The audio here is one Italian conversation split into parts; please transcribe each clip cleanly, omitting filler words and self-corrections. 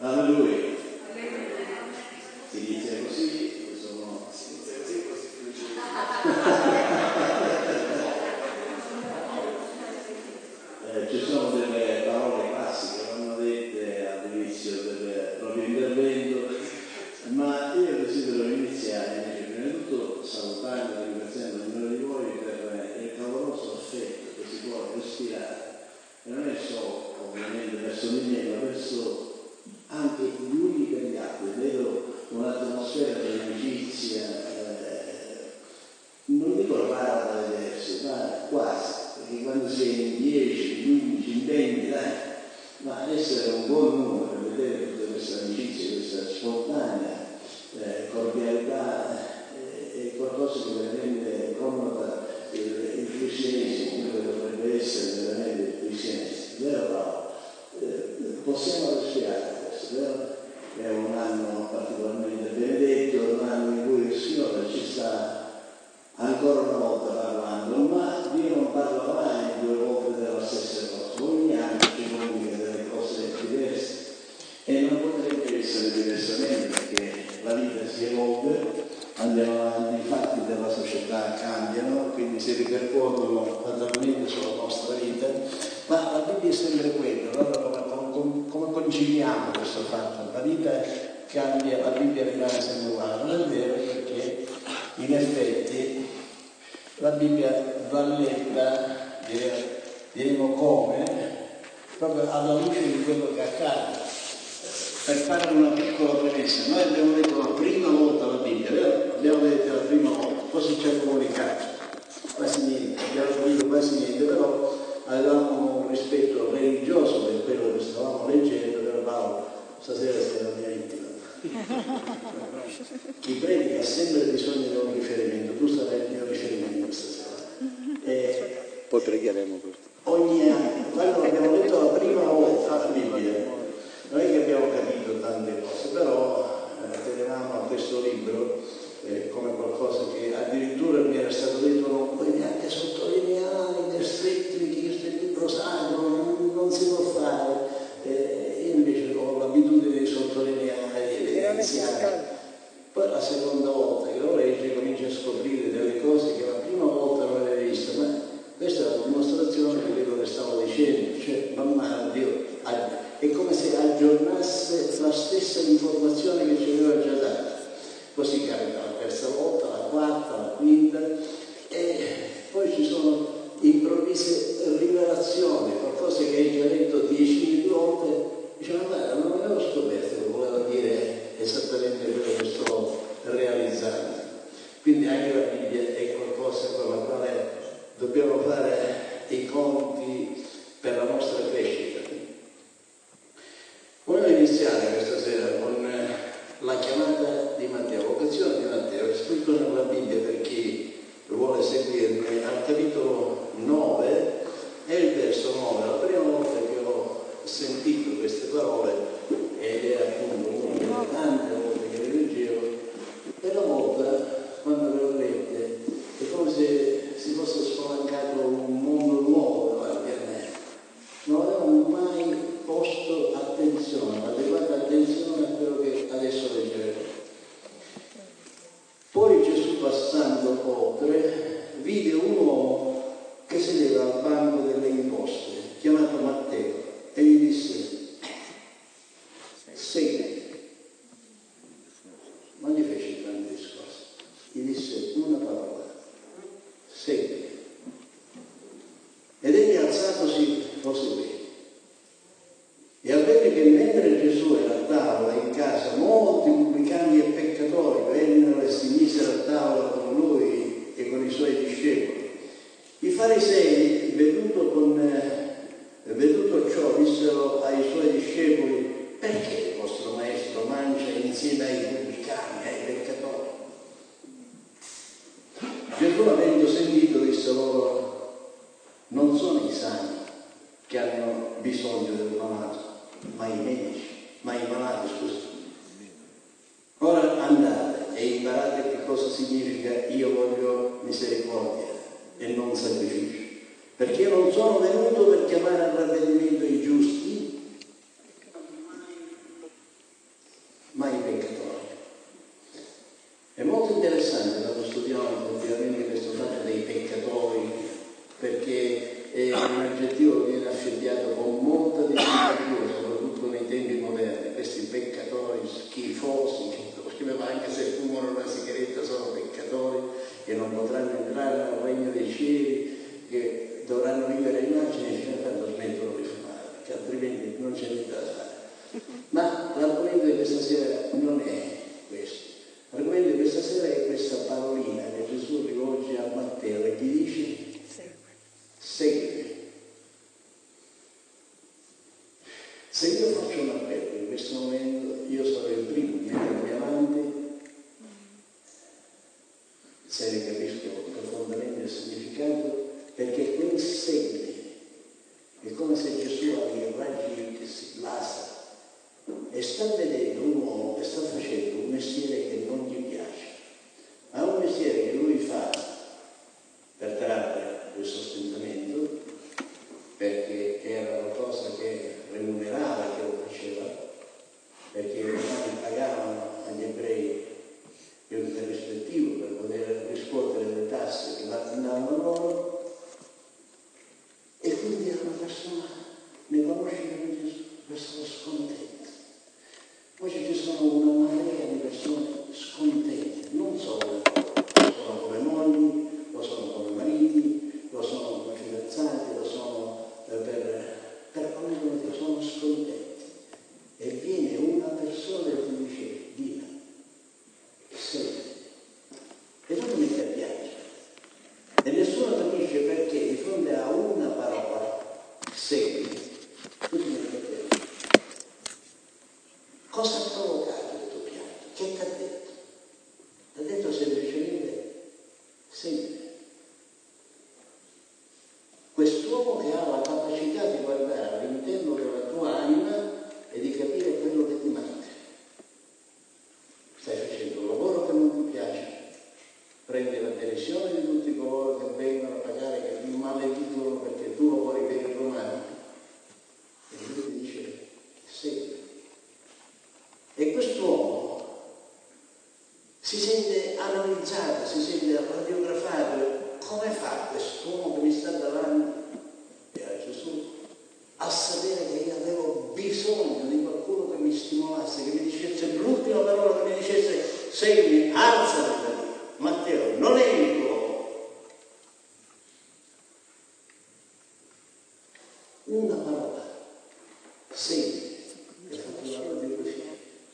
Alleluia. Si inizia così, sono... si inizia così, poi si finisce così. Ci sono delle parole classiche che vanno dette all'inizio del proprio intervento, ma io desidero iniziare invece prima di tutto salutando e ringraziando ognuno di voi per il clamoroso affetto che si può respirare, e non è solo ovviamente verso di me, ma verso anche gli uni per gli altri. Vedo un'atmosfera di amicizia, non dico rara da vedersi, ma quasi, perché quando si è in 10, 15, in 20, ma essere un buon numero per vedere tutta questa amicizia, questa spontanea cordialità, è qualcosa che veramente connota il cristianesimo, quello che dovrebbe essere veramente il cristianesimo, vero Paolo? Possiamo respirare questo, vero? È un anno particolarmente benedetto, un anno in cui il Signore ci sta ancora una volta parlando, ma Dio non parla mai due volte della stessa cosa, ogni anno ci comunica delle cose diverse e non potrebbe essere diversamente, perché la vita si evolve, andiamo avanti, i fatti della società cambiano, quindi si ripercuotono fatalmente sulla nostra vita, ma la Bibbia è sempre quella. Allora come conciliamo questo fatto? La vita cambia, la Bibbia rimane sempre uguale. Non è vero, perché in effetti la Bibbia va letta, diremo come, proprio alla luce di quello che accade. Per fare una piccola premessa, noi abbiamo letto la prima volta la Bibbia, vero? Abbiamo letto la prima volta, cosa ci ha comunicato? Quasi niente, abbiamo capito quasi niente, però avevamo un rispetto religioso per quello che stavamo leggendo. Per Paolo, stasera sei la mia intima. Chi predica ha sempre bisogno di un riferimento, tu sarai il mio riferimento stasera. Poi pregheremo. Ogni anno, quando abbiamo letto la prima volta la Bibbia, non è che abbiamo capito tante cose, però tenevamo a questo libro come qualcosa che addirittura mi era stato detto: non puoi neanche sottolineare i versetti, perché questo è il libro sacro, non si può fare. Io invece ho l'abitudine di sottolineare, di evidenziare. Poi la seconda volta che lo leggi cominci a scoprire delle cose che la prima volta non avevi visto, ma questa è la dimostrazione di quello che stavo dicendo, cioè man mano Dio è come se aggiornasse la stessa informazione che ci aveva già dato. Così capita la terza volta, la quarta, la quinta, e poi ci sono improvvise rivelazioni, qualcosa che hai già detto 10.000 volte, dice: ma guarda, non avevo scoperto che voleva dire esattamente quello che sto realizzando. Quindi anche la Bibbia è qualcosa con la quale dobbiamo fare i conti per la nostra crescita. Voglio iniziare questa sera con la chiamata di Matteo, vocazione di Matteo, è scritto nella Bibbia per chi vuole seguirmi, al capitolo 9 e il verso 9. La prima volta che ho sentito queste parole, ed è appunto una delle tante volte che le leggevo, e la volta quando le ho lette è come se si fosse spalancato un mondo nuovo davanti a me. Non avevo mai posto attenzione, adeguata attenzione a quello che adesso leggeremo. Poi Gesù, passando oltre, vide un uomo che sedeva al banco delle imposte, chiamato Matteo, e gli disse: seguimi. Non gli fece grandi discorsi, gli disse una parola: seguimi. Ed egli, alzatosi, lo seguì. E avvenne che mentre Gesù era a tavola in casa, molti pubblicani e peccatori vennero e si misero a tavola con lui e con i suoi discepoli. I farisei, veduto ciò, dissero ai suoi discepoli: perché il vostro maestro mangia insieme ai pubblicani e ai peccatori? Gesù, avendo sentito, disse loro: non sono i sani che hanno bisogno del malato, ma i medici, ma i malati, scusa. Ora andate e imparate che cosa significa: io voglio misericordia e non sacrificio, perché io non sono venuto per chiamare al ravvedimento i giusti, non c'è niente da fare. Ma l'argomento di questa sera non è questo. L'argomento di questa sera è questa parolina che Gesù rivolge a Matteo e gli dice: seguimi. Se io faccio un appello in questo momento, io sarò il primo di andare avanti, se ne capisco profondamente il significato, perché quel seguimi è come se Gesù aveva i raggi laser e sta vedendo un uomo che sta facendo un mestiere che non gli piace, ma un mestiere che lui fa per trarre il sostentamento, perché era qualcosa che remunerava che lo faceva, perché i romani pagavano agli ebrei il rispettivo per poter riscuotere le tasse che andavano loro, e quindi era una persona, ne conosce Gesù, persona scontenta. Poi ci sono una marea di persone scontente, non solo sono come mogli, lo sono come mariti, lo sono come fidanzati, lo sono per qualunque motivo, sono scontenti. E viene una persona e ti dice: Dio, segui. E tu mi piace. E nessuno capisce perché di fronte a una parola, segui, tu mi piace. Cosa ha provocato il tuo pianto? Che ti ha detto? Ti ha detto semplicemente: segui. Quest'uomo che ha la capacità di guardare all'interno della tua anima e di capire quello che ti manca. Stai facendo un lavoro che non ti piace, prendi la derisione di tutti coloro che vengono a pagare, che ti maledicono perché tu lavori per i romani. E lui ti dice: segui. E quest'uomo si sente analizzato, si sente radiografato. Come fa quest'uomo che mi sta davanti, e a Gesù, a sapere che io avevo bisogno di qualcuno che mi stimolasse, che mi dicesse l'ultima parola, che mi dicesse: segui, alzati da lì. Matteo, non è il tuo lavoro. Una parola, segui, e fatto una radiografia.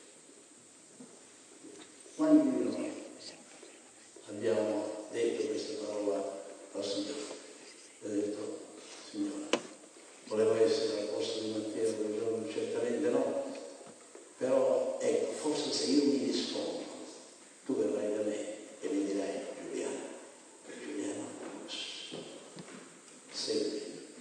Quanti di noi abbiamo detto questa parola al Signore? Ho detto: Signore, volevo essere al posto di Matteo quel giorno, certamente no, però ecco, forse se io mi dispongo, tu verrai da me e mi dirai: Giuliano, segui.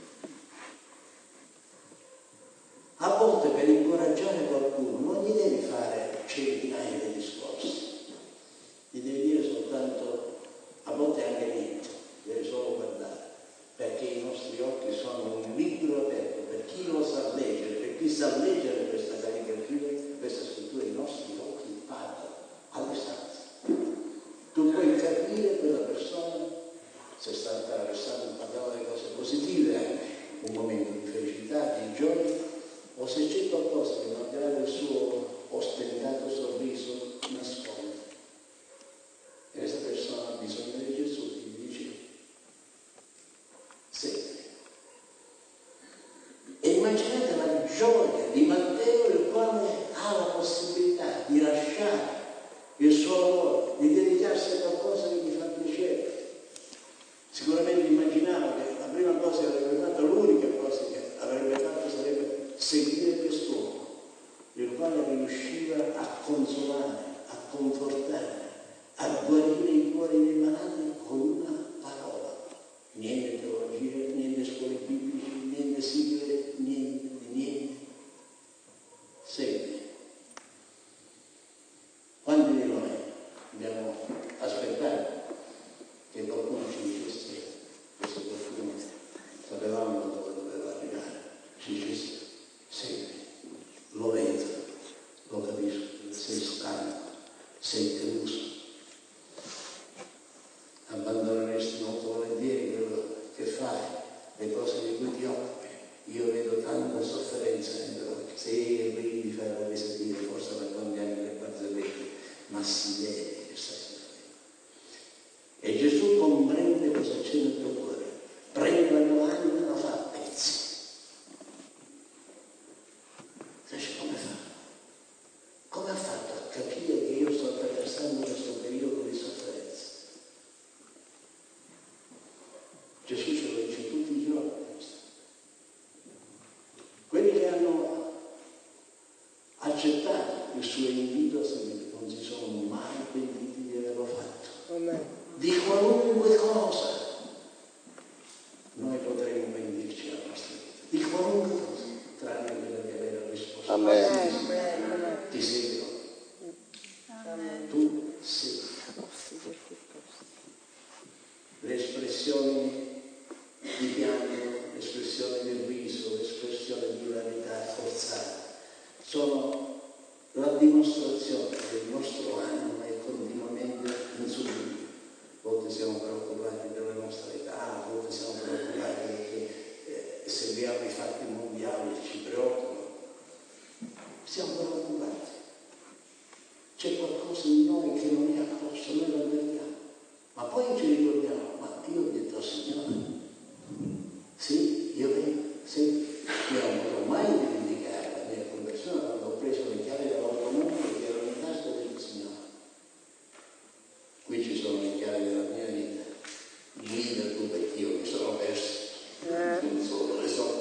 A volte per incoraggiare qualcuno non gli devi fare centinaia di discorsi, gli devi dire soltanto, a volte anche niente, devi solo guardare, perché i nostri occhi sono un libro aperto per chi lo sa leggere, per chi sa leggere questa caricatura, questa scrittura. I nostri occhi parlano all'istante. Tu puoi capire quella persona se sta attraversando, parlando di cose positive anche, un momento di felicità, di gioia, o se c'è qualcosa che malgrado il suo ostentato sorriso nasconde. E questa persona ha bisogno di Gesù, che gli dice: segui. E immaginate la gioia di Matteo, il quale ha la possibilità di lasciare il suo lavoro, di dedicarsi a qualcosa che gli fa piacere. Sicuramente immaginava che la prima cosa che avrebbe fatto, l'unica cosa che avrebbe fatto, sarebbe seguire quest'uomo, il quale riusciva a consolare, a confortare, a guarire i cuori dei malati con una parola. Niente teologia, niente scuole biblici, niente sigle, niente. Segui. Quanti di noi abbiamo aspettato che qualcuno ci dicesse, questo qualcuno sapevamo dove doveva arrivare, ci dicesse: segui, lo vedo, lo capisco, sei stanco, sei deluso. Abbandoneresti molto volentieri quello che fai, le cose di cui ti occupi. Io vedo tanta sofferenza nei occhi. Se ridi di fare la risatire, forse racconti anche le barzellette, ma si vede che stai soffrendo. E Gesù comprende cosa c'è nel tuo cuore, prende la tua anima e la fa a pezzi. il suo invito se non si sono mai pentiti di averlo fatto. Amen. Di qualunque cosa noi potremo pentirci alla nostra vita, di qualunque cosa, tranne quella di avere la risposta. Amen. Ti seguirò. Amen. Tu sei. Le espressioni di pianto, le espressioni del riso, le espressioni di verità forzata sono la dimostrazione che il nostro animo è continuamente in subito. A volte siamo preoccupati della nostra età, a volte siamo preoccupati perché seguiamo i fatti mondiali che ci preoccupano. Siamo preoccupati. C'è qualcosa in noi che non è a posto, noi lo avvertiamo. Ma poi ci ricordiamo, ma io ho detto al Signore, sì, io vengo, sì, io non potrò mai dimenticare la mia conversione quando ho preso le chiavi dell'automobile che erano in tasca del Signore. Qui ci sono le chiavi della mia vita, guida tu perché io mi sono perso, non so dove sono.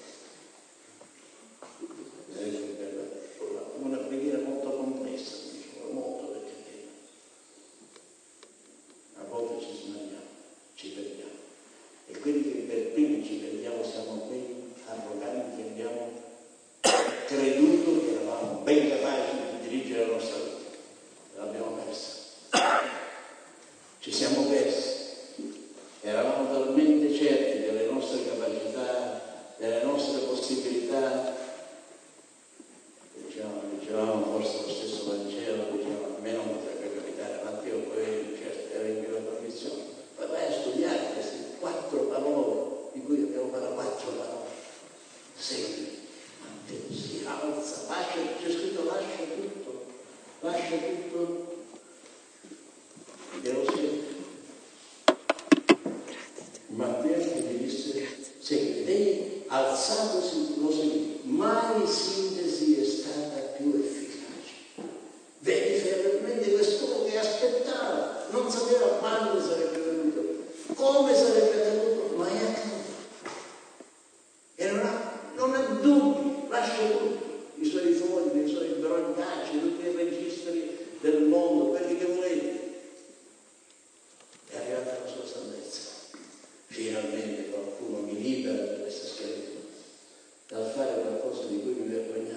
Una preghiera molto complessa, molto perché a volte ci sbagliamo, ci perdiamo. E quelli che per primi ci perdiamo siamo quelli arroganti che abbiamo creduto che eravamo ben capaci di dirigere la nostra vita. L'abbiamo persa. Ci siamo persi. Eravamo talmente certi delle nostre capacità, delle nostre possibilità. Dicevamo forse lo stesso Vangelo, dicevamo a me non potrebbe capitare, ma Dio poi certo era in quella condizione. Poi vai a studiare queste 4 parole, di cui abbiamo parlato 4 parole. Segui, Matteo si alza, lascia, c'è scritto lascia tutto e lo segui. Matteo gli disse, segui, lei alzatosi lo segui, mai sintesi è stata più efficace. Vedi fermamente quest'uomo che aspettava, non sapeva quando sarebbe venuto, come sarebbe venuto, ma è accaduto. E non ha dubbi, lascia tutto, i suoi fogli, i suoi brogliacci, tutti i registri del mondo, quelli che volete. È arrivata la sua salvezza. Finalmente qualcuno mi libera da questa schiavitù, dal fare qualcosa di cui mi vergogno.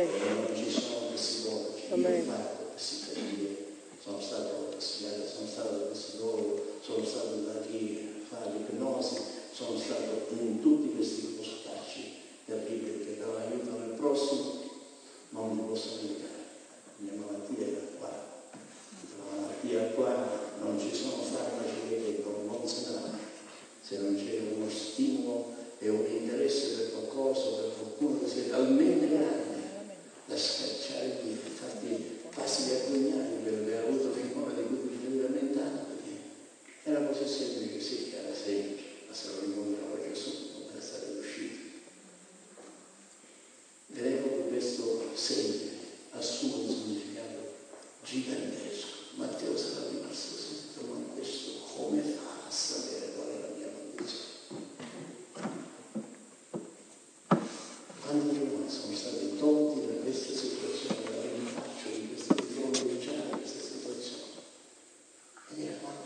Amen. Non ci sono psicologi. Amen. Io ho fatto psichiatria, sono stato psichiatra, sono stato psicologo, sono stato da chi fa l'ipnosi, sono stato in tutti questi postacci terribili che però aiutano il prossimo, non mi posso aiutare. La mia malattia era qua. La malattia qua non ci sono farmaci che non se ne va. Se non c'è uno stimolo e un interesse per qualcosa, per qualcuno che sia talmente grande da scacciare via, infatti passi vergognati per aver avuto finora di cui vi lamentare, perché era così semplice, sì, era semplice, ma se lo incontrava Gesù non sarebbe uscito. Ed ecco che questo segno assume un significato gigantesco. Matteo sarà rimasto sentito, ma questo come fa a sapere qual è la mia condizione? Quanti giorni sono stati tolti da questa situazione, da rinfaccio di questa rivoluzione, di questa situazione? E dire, ma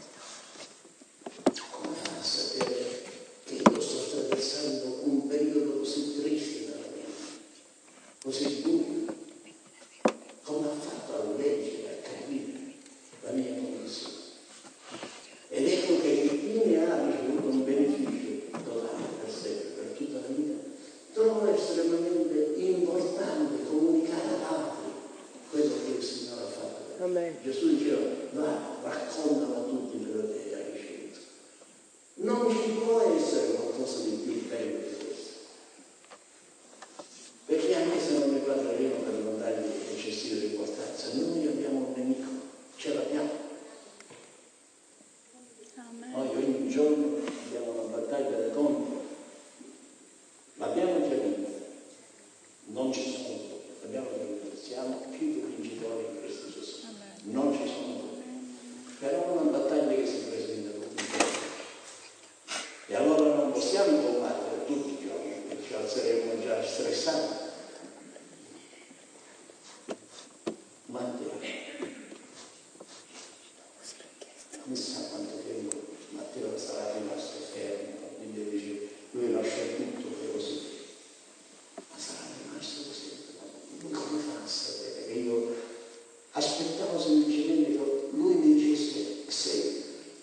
come fa a sapere che io sto attraversando un periodo così triste nella mia vita, così buio? Come ha fatto a leggere, a capire la mia condizione? Ed ecco che chi ne ha ricevuto un beneficio totale per sempre, per tutta la vita, trovo estremamente importante comunicare ad altri quello che il Signore ha fatto. Amen. Gesù diceva, va, raccontalo a tutti quello che hai ricevuto. Non ci può essere qualcosa di più bello di questo. Perché anche se non mi parleremo per non dargli eccessiva importanza, noi abbiamo un nemico, ce l'abbiamo. Noi ogni giorno abbiamo una battaglia contro. L'abbiamo già vinta. Non ci sono dubbi. L'abbiamo già vinta. Siamo più che vincitori in Cristo Gesù. Non ci sono dubbi. Però è una battaglia che si presenta tutti i giorni. E allora non possiamo combattere tutti i giorni, perché ci alzeremo già stressati. Matteo. Chissà quanto tempo Matteo sarà rimasto fermo. Quindi dice, lui lascia tutto per così. Ma sarà rimasto così. Come fa a sapere? Che io aspettavo semplicemente che lui mi dicesse segui.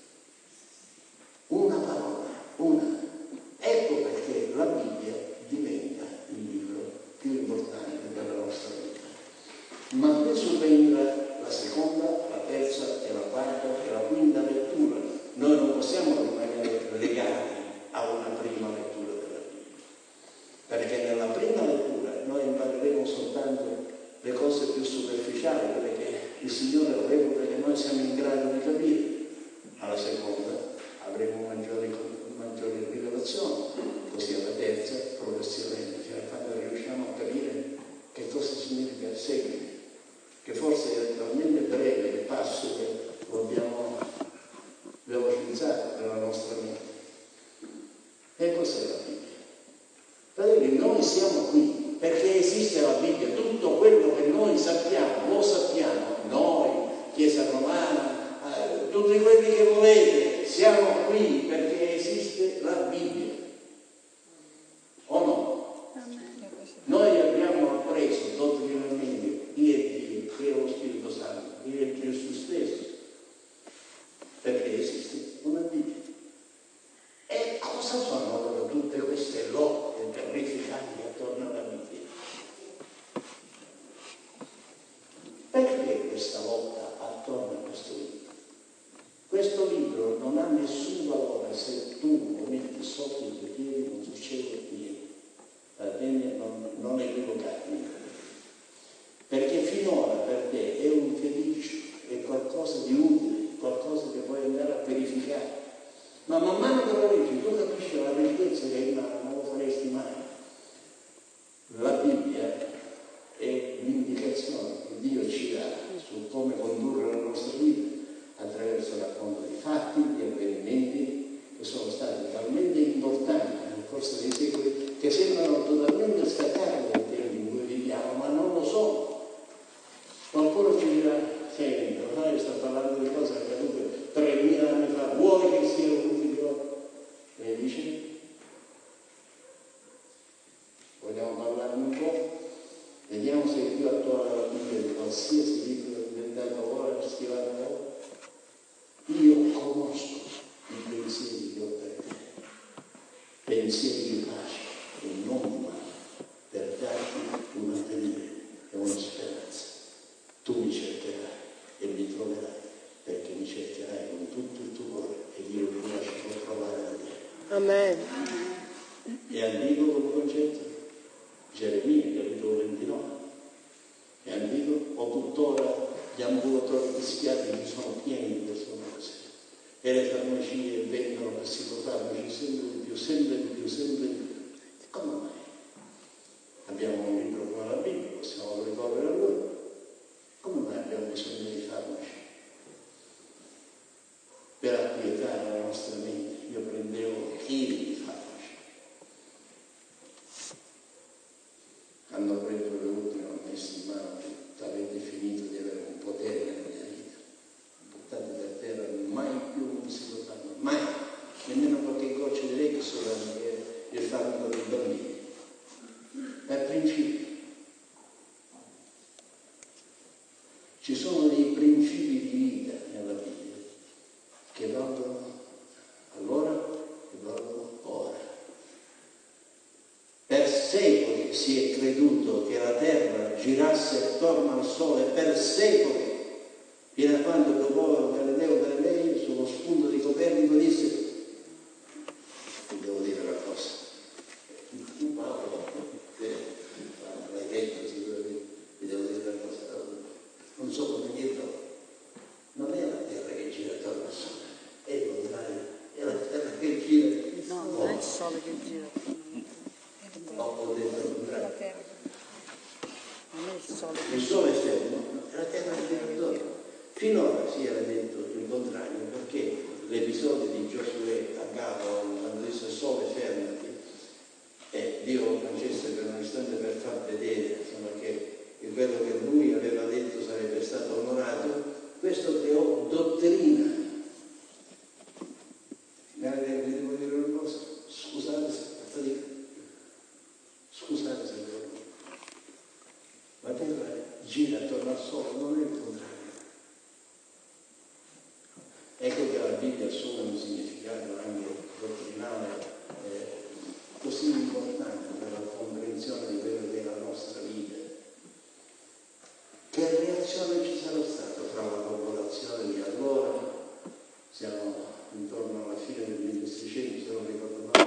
Una parola, una. Ecco perché la Bibbia diventa il libro più importante per la nostra vita. Ma adesso venga la seconda, la terza e la quarta e la quinta lettura. Noi non possiamo rimanere legati a una prima lettura della Bibbia, perché nella prima lettura noi impareremo soltanto le cose più superficiali, quelle che il Signore reputa che noi siamo in grado di capire. Alla seconda avremo maggiori rivelazioni, così alla terza progressivamente, fino a quando riusciamo a capire che cosa significa il seguito, che forse è talmente breve il passo che lo abbiamo velocizzato nella nostra mente. E cos'è la Bibbia? Fratelli, noi siamo qui perché esiste la Bibbia. Tutto quello che noi sappiamo, lo sappiamo noi, Chiesa Romana, tutti quelli che volete, siamo qui perché esiste la Bibbia. O no? Noi abbiamo appreso dottrinalmente chi è Dio, chi è lo Spirito Santo, chi è Gesù stesso, perché esiste una Bibbia. E cosa sono allora tutte queste lotte terrificanti attorno alla Bibbia? Perché questa lotta attorno a questo libro? Questo libro non ha nessun valore se tu lo metti sotto il Amen. È antico come concetto? Geremia, capitolo 29. È antico? O tuttora gli ambulatori psichiatrici sono pieni di queste cose? E le farmacie vendono psicofarmaci sempre di più, sempre di più, sempre di più. Come mai? Abbiamo un libro come la Bibbia, possiamo ricorrere a lui. Come mai abbiamo bisogno di farmaci? Per acquietare la nostra mente. Io prendevo chili di farmaci. Hanno preso le ultime, hanno messo in mano che avete finito di avere un potere nella mia vita. Buttate per terra, mai più un psicofarmaco, mai. Nemmeno qualche goccia di Lexola che il farmaco dei bambini. È principio. Ci sono dei principi di vita nella Bibbia che valgono allora e valgono ora. Per secoli si è creduto che la terra girasse attorno al sole, per secoli, fino a quando dopo Galileo Galilei, sullo spunto di Copernico, disse: ti devo dire una cosa. Paolo, l'hai detto sicuramente, ti devo dire una cosa. Non so come dirlo. Non è la terra che gira attorno al sole, è il contrario, è la terra che gira. No, non è il sole che gira. Ho detto il contrario. Non è il sole che Il sole è fermo, è la terra che gira attorno. Finora si era detto il contrario, perché l'episodio di Giosuè a Gabon, quando disse sole fermati, e Dio concesse per un istante per far vedere, insomma, che quello che lui aveva detto sarebbe stato onorato, questo creò dottrina. Vi devo dire una cosa, scusate se la terra gira attorno al sole, non è il contrario. Ecco che la Bibbia assume un significato anche dottrinale così importante per la comprensione di quello che è la nostra vita. Che reazione ci sarà stata fra la popolazione di allora? Siamo intorno alla fine del 1600, se non ricordo male,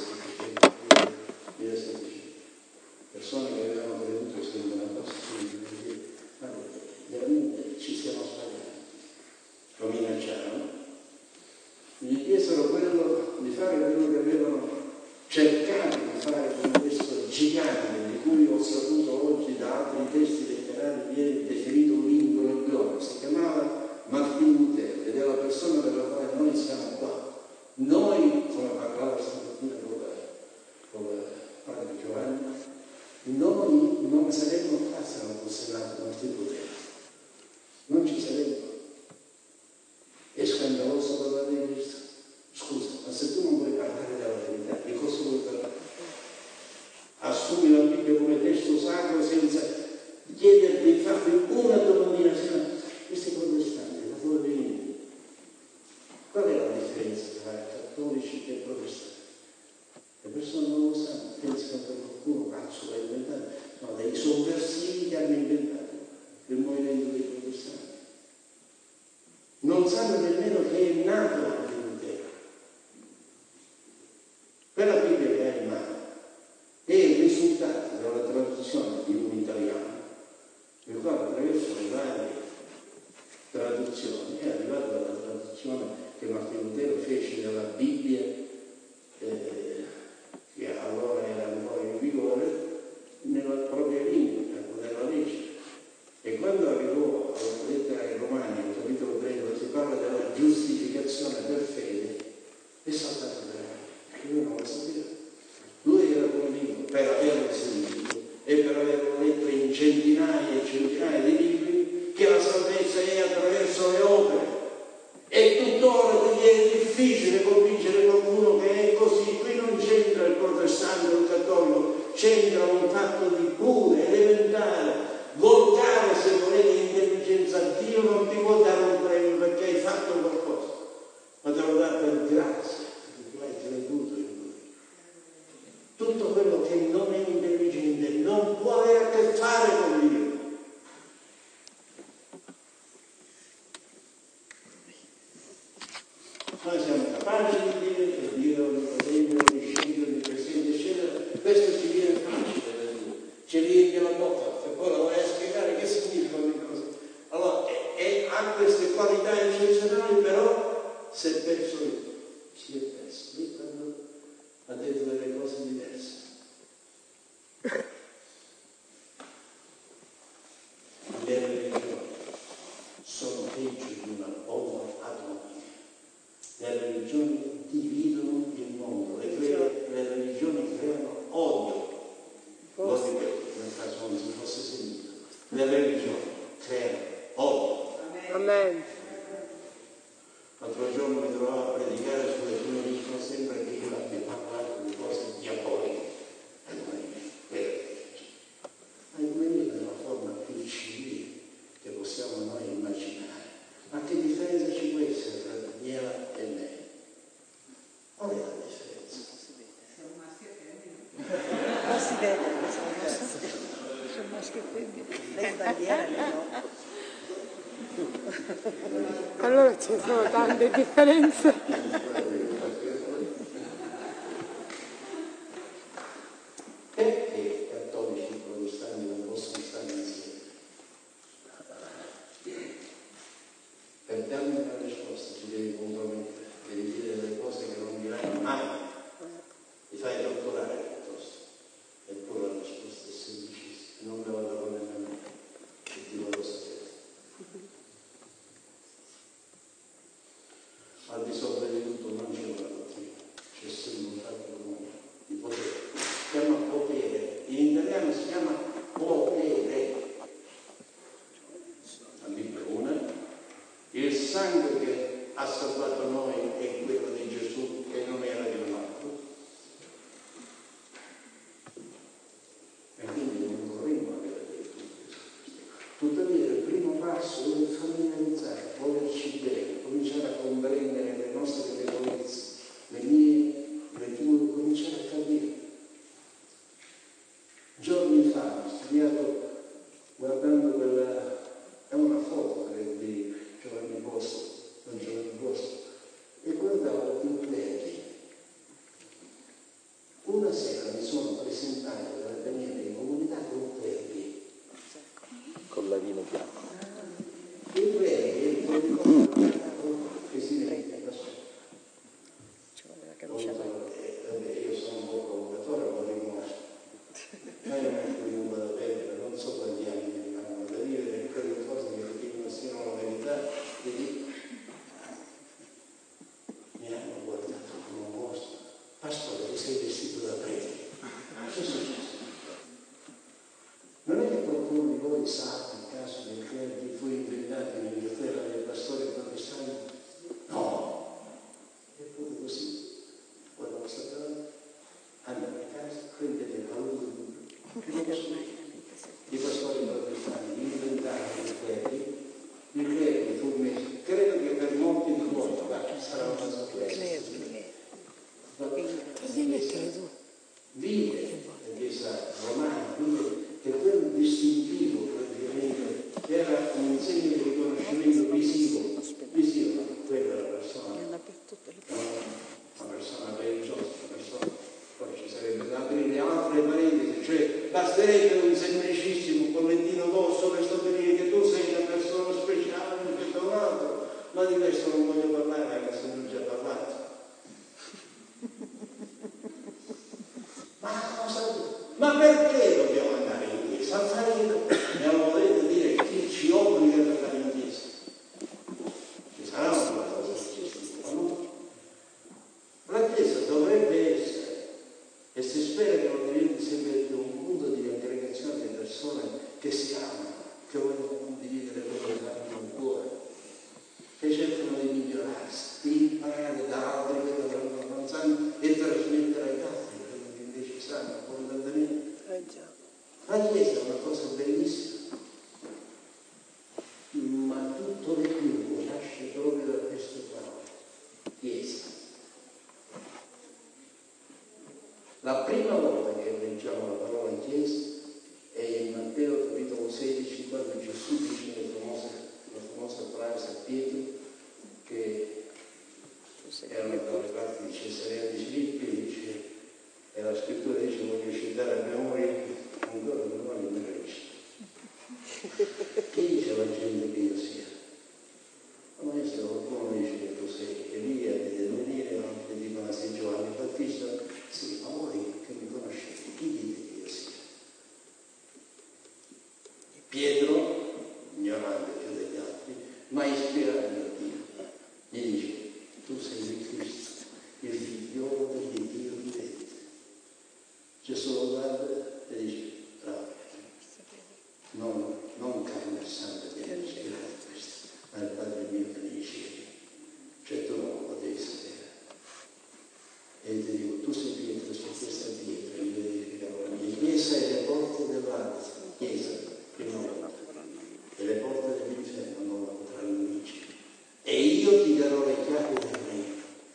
1700, persone che avevano creduto sempre una cosa ma veramente ci siamo sbagliati. Lo minacciarono, gli chiesero di fare quello che avevano cercato di fare con questo gigante di cui ho saputo oggi da altri testi letterari viene definito un inglorione. Si chiamava Martin Lutero ed è la persona per la quale noi siamo qua. Noi, come parlava stamattina con padre Giovanni, noi non saremmo qua se non fosse nato Martin Lutero. Non ci saremmo. È scandaloso parlare di questo. Scusa, ma se tu non vuoi parlare della verità, di cosa vuoi parlare? Assumi la Bibbia come testo sacro senza chiederti di farti una domandina, questi protestanti, da dove venite? Qual è la differenza tra cattolici e protestanti? Le persone non lo sanno, pensano che qualcuno cazzo l'ha inventato, ma dei sovversivi che hanno inventato il movimento dei protestanti. Non sanno nemmeno che è nato Martin Lutero. Quella Bibbia che hai in mano è il risultato della traduzione di un italiano, il quale attraverso le varie traduzioni è arrivato alla traduzione che Martin Lutero fece della Bibbia, che allora era ancora in vigore, nella propria lingua, nella legge. E quando arrivò alla lettera ai Romani, al capitolo 3, dove si parla della giustificazione per fede, è saltato per aria, perché lui non lo sapeva. Lui era convinto, per averlo sentito e per averlo letto in centinaia e centinaia di libri, che la salvezza è attraverso le opere. E tuttora quindi è difficile convincere qualcuno che è così. Qui non c'entra il protestante o il cattolico, c'entra un fatto di pure, elementare, volgare, se volete, intelligenza. Dio non ti può dare un premio perché hai fatto qualcosa, ma te lo dà per grazia, perché tu hai creduto in lui. Tutto quello che non è intelligente non può avere a che fare con Dio. Noi siamo pace di Dio, che Dio regno discende, presente, eccetera, questo ci viene facile da Dio, ci riempie la bocca, e poi la vai a spiegare che significa ogni cosa. Allora, ha queste qualità eccezionali, però si è perso lì. Si è perso lì quando ha detto delle cose diverse. Le religioni sono peggio di una bomba atomica. Le religioni dividono il mondo, le religioni creano odio. Lo ripeto, nel caso non si fosse sentito. Le religioni creano odio. Amen. L'altro giorno mi trovavo a predicare sulle prime dicono sempre che io abbia parlato di cose diaboliche. Ma il venire è una forma più civile che possiamo noi immaginare. Ma che differenza ci può essere tra Daniela e me? Qual è la differenza? Siamo maschi e femmine. Non si vede, sono maschi e femmine. Lei Daniela, lei no. Allora ci sono tante differenze. Perché cattolici e protestanti non possono stare insieme? Per darmi una risposta ti devi compromettere, devi dire delle cose che non dirai mai, ti fai torturare piuttosto. Eppure la risposta è semplicissima, non me la darò nemmeno me, e ti voglio sapere. Al di sopra di tutto non c'è una dottrina, c'è sempre un fatto comune di potere. Si chiama potere, in italiano si chiama potere. La Bibbia è una. Il sangue che ha salvato noi è quello di Gesù, che non era di un altro. E quindi non vorremmo avere detto questo. Tuttavia il primo passo è familiarizzare, volerci bene, cominciare a comprendere le nostre debolezze, le mie, le tue, cominciare a capire. Giorni fa ho studiato guardando quella, è una foto di Giovanni Bosco, con Giovanni Bosco, e guardavo i clerchi. Una sera mi sono presentato dalla Daniela in comunità con clerchi. Con la vino bianco. Il clerchi è il codice che si mette da sopra. Io sono un po' provocatore, ma rimorso. Ma io non vado a perdere, non so quanti anni mi fanno da dire, e quelle cose che dicono siano la verità, e dico, mi hanno guardato come un mostro. Pastore, ti sei vestito da prete. Che è successo? Non è che qualcuno di voi sa il caso del clerchi fu inventato in Inghilterra dai pastori protestanti? No! Eppure così. Quando lo sapevano, andate a casa, prendete la loro i pastori protestanti inventarono i clerchi fu messo, credo che per molti di voi sarà una sorpresa. Vive la Chiesa romana, vive che quel distintivo praticamente era un segno di riconoscimento visivo, quella è la persona, una persona religiosa, una persona, poi ci sarebbe da aprire altre parentesi, cioè basterebbe un semplicissimo collettino d'osso per stabilire che tu sei una persona speciale rispetto a un altro, ma di questo non voglio parlare anche se non ho già parlato. Ma perché dobbiamo andare in chiesa? A fare che abbiamo voluto dire chi ci obbliga ad andare in chiesa? Ci sarà una cosa successiva, no? La chiesa dovrebbe essere, e si spera che non diventi sempre più un punto di aggregazione di persone che si amano, che vogliono condividere quello che hanno nel cuore, che cercano di migliorarsi, di imparare da altri quello che non sanno e trasmettere agli altri quello che invece sanno abbondantemente. La Chiesa è una cosa bellissima, ma tutto di più nasce proprio da queste parole. Chiesa. La prima volta che leggiamo la parola Chiesa è in Matteo capitolo 16, quando Gesù dice la famosa frase a Pietro che era una grandi Filippi dice, e la scrittura dice voglio citare a memoria ancora memoria di chi dice la gente che io sia? Ma maestro, qualcuno dice che tu sei Elia, devi venire, altri dicono sei Giovanni Battista. Sì, ma voi che mi conoscete, chi dite che io sia? Pietro, ignorante più degli altri, ma ispirato da Dio, gli dice, tu sei il Cristo, il figliolo del Dio vivente. Gesù lo guarda e dice, bravo, non carne e sangue ti hanno ispirato questo, ma il Padre mio che nei cieli, cioè tu non lo potevi sapere. E ti dico, tu sei Pietro, su questa pietra, io verificavo la mia chiesa e le porte dell'Ades, chiesa, prima volta, e le porte dell'inferno non la potranno vincere. E io ti darò le chiavi del regno.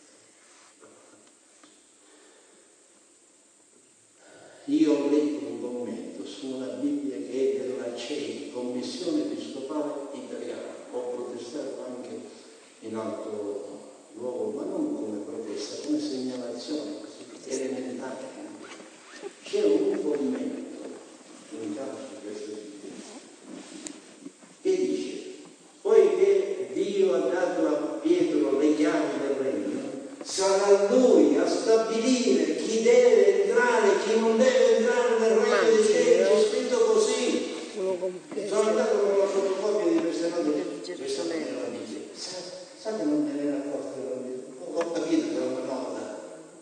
Io ho letto un commento su una Bibbia che è della CEI, Commissione Episcopale Italiana. Ho protestato anche in altro luogo, ma non come protesta, come segnalazione elementare. C'è un commento in caso di questa Bibbia che dice, poiché Dio ha dato a Pietro le chiavi del regno, sarà lui a stabilire chi deve entrare e chi non deve entrare nel regno dei cieli. C'è scritto così. Sono andato con la fotocopia di queste note. Questa non era la Bibbia. Sa che non me ne era accorto della Bibbia? Ho capito che era una nota.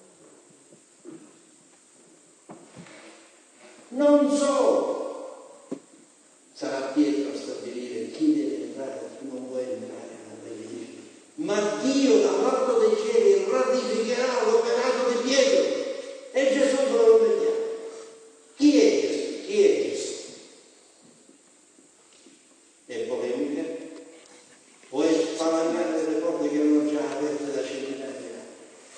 Non so. Sarà Pietro a stabilire chi deve entrare e chi non può entrare nel regno dei cieli. Ma Dio dall'alto dei cieli ratificherà l'operato di Pietro e Gesù lo vediamo. Chi è Gesù? Chi è Gesù? È polemica? O è spalancare delle porte che erano già aperte da centinaia di anni?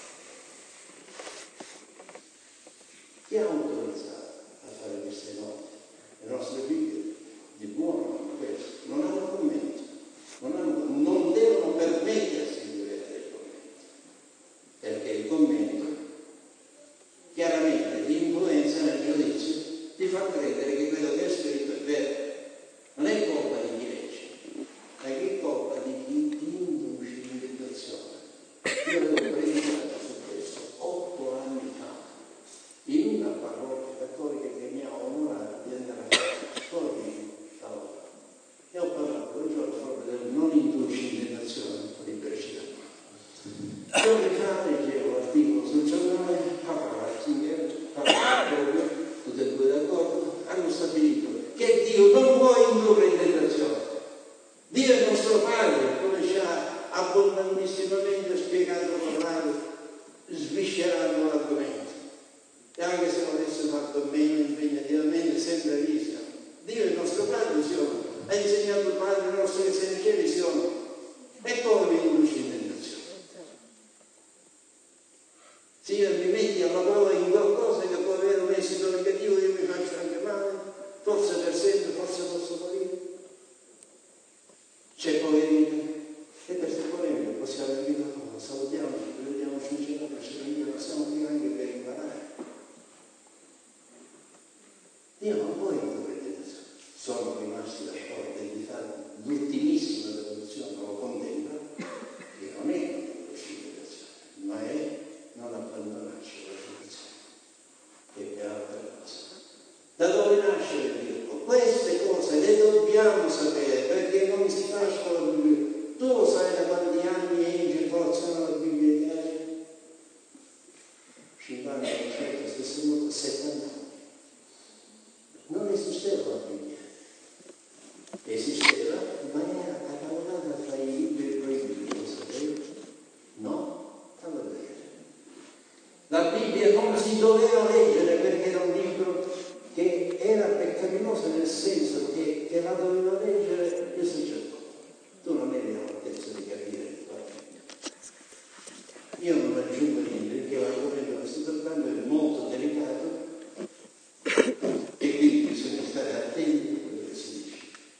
Chi ha autorizzato a fare queste note? Le nostre Bibbie di buono hanno questo, non hanno commento. Non devono permettersi di vedere il commento, perché il commento chiaramente ti influenza nel giudizio, ti fa credere che quello che è scritto è vero. Non è colpa di chi legge, ma è colpa di chi ti induce in tentazione. Io avevo predicato su questo 8 anni fa in una parrocchia cattolica che mi ha onorato di andare a fare scuola di lavoro. E ho parlato quel giorno proprio del non indurci in tentazione, un po' di felicità. Io leggevo l'articolo sul giornale, parlava proprio, tutti e due d'accordo, hanno stabilito che Dio non può indurre in tentazione. Dio è il nostro Padre, come ci ha abbondantissimamente spiegato parlando, sviscerando l'argomento. E anche se non avesse fatto meno impegnativamente, sempre visto. Dio è il nostro Padre, sì o no? Ha insegnato il Padre nostro che sei nei cieli, sì o no? E come mi induci in tentazione? Signore, mi metti alla prova in qualcosa che può avere un esito negativo, io mi faccio anche male, forse per sempre, forse posso morire. C'è polemica, e queste polemiche possiamo dire no, salutiamoci, vediamoci in cielo, ma siamo qui anche per imparare. Dio non può indurre in tentazione. Sono rimasti d'accordo e di fare l'ultimissima devoluzione lo contempla, che non è l'uscitazione, ma è non abbandonarci alla tentazione, che è altra cosa. Da dove nasce Dio? Queste cose le dobbiamo sapere, perché non si fa solo Bibbia. Tu lo sai da quanti anni Angel forzano la Bibbia in Italia? 50, 100, 60, 70 anni. Non esisteva la Bibbia. Esisteva, ma era catalogata fra i libri proibiti, lo sapete? No? Fallo vedere. La Bibbia non si doveva leggere perché era un libro che era peccaminoso, nel senso che la doveva leggere il sacerdote. Tu non eri all'altezza di capire il tuo Io non aggiungo niente perché l'argomento che sto trattando è molto delicato e quindi bisogna stare attenti a quello che si dice.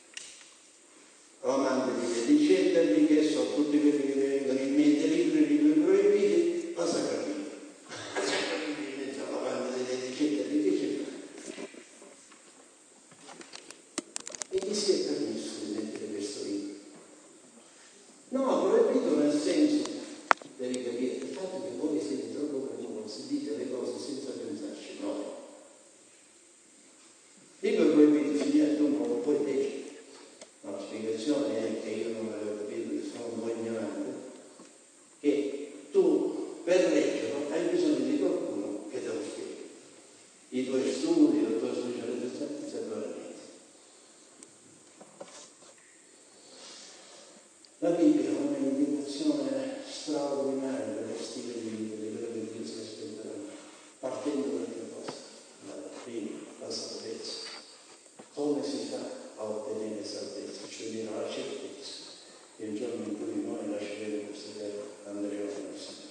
Romanzi di ricerca, che sono tutti quelli che vengono in mente libri proibiti, la Sacra Bibbia. Bibbia ha un'indicazione straordinaria dello stile di vita, di quello che Dio si aspetta da noi, partendo da che cosa? Dalla prima, la salvezza. Come si fa a ottenere salvezza? Cioè dire la certezza che il giorno in cui noi lasceremo questa terra andremo al Signore.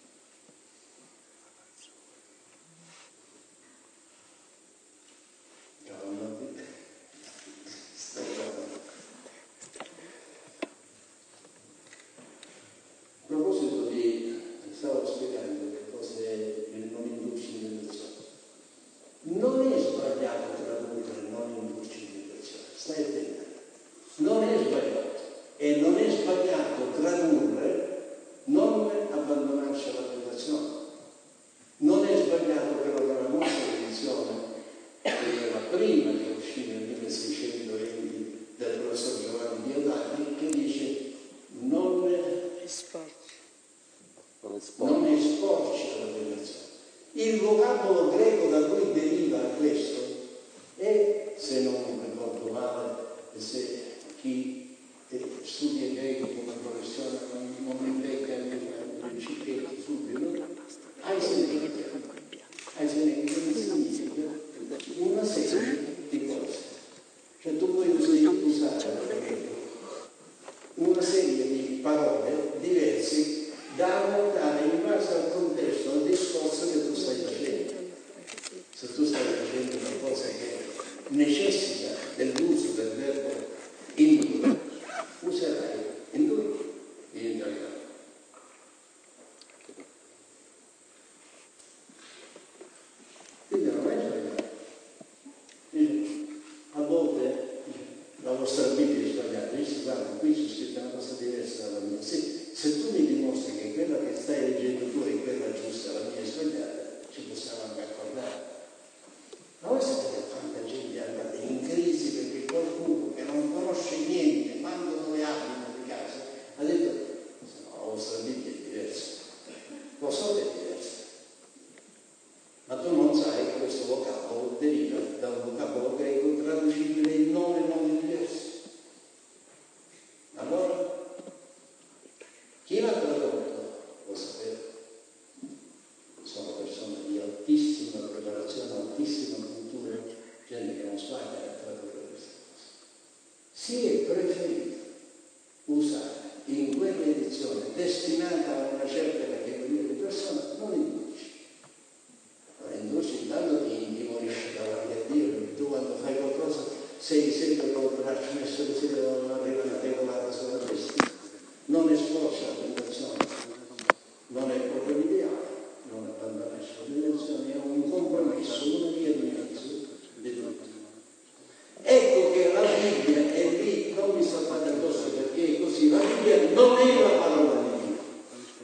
A proposito di, stavo spiegando che cosa è il non indurci in tentazione. Non è sbagliato tradurre non indurci in tentazione, stai attento. Non è sbagliato. E non è sbagliato tradurre non abbandonarci alla tentazione. Non è sbagliato però che la nostra edizione, che è la prima che uscì nel 1620 del professor Giovanni Diodati, che dice non esporci alla tentazione. Il vocabolo greco da cui deriva questo è, se non mi ricordo male, se chi studia greco come professione non invecchia il principio subito, Aisenec significa una serie di cose. Cioè tu puoi usare una serie di parole diverse da annotare in base al contesto, al discorso che tu stai facendo. Se tu stai facendo una cosa che necessita dell'uso del verbo indurre, userai indurre in italiano. Quindi non è sbagliato. A volte la vostra Bibbia è sbagliata, dice guarda, qui c'è scritta una cosa diversa dalla mia. Se tu mi dimostri che quella che stai leggendo tu è quella giusta, la mia è sbagliata, ci possiamo anche accordare. Ma voi sapete quanta gente è andata in crisi perché qualcuno che non conosce niente, quando dove abita di casa, ha detto no, la vostra Bibbia è diversa. Lo so che è diversa. Ma tu non sai che questo vocabolo deriva da un vocabolo greco traducibile in nome e nomi diversi. Allora, chi l'ha tradotto? Lo sapete. Sono persone di altissima preparazione, altissima cultura, gente che non sbaglia a tradurre queste cose. Si è preferito usare in quell'edizione destinata a una certa categoria di persone non indurci. Non indurci intanto ti intimorisci davanti a Dio, perché tu quando fai qualcosa sei sempre con il braccio messo così che non arriva una tegolata sulla testa. Non esporci la tentazione, non è proprio l'ideale, non abbandonarci la tentazione, è un compromesso, una via di mezzo di tutto. Ecco che la Bibbia è lì, non mi salvate addosso perché è così, la Bibbia non è la parola di Dio.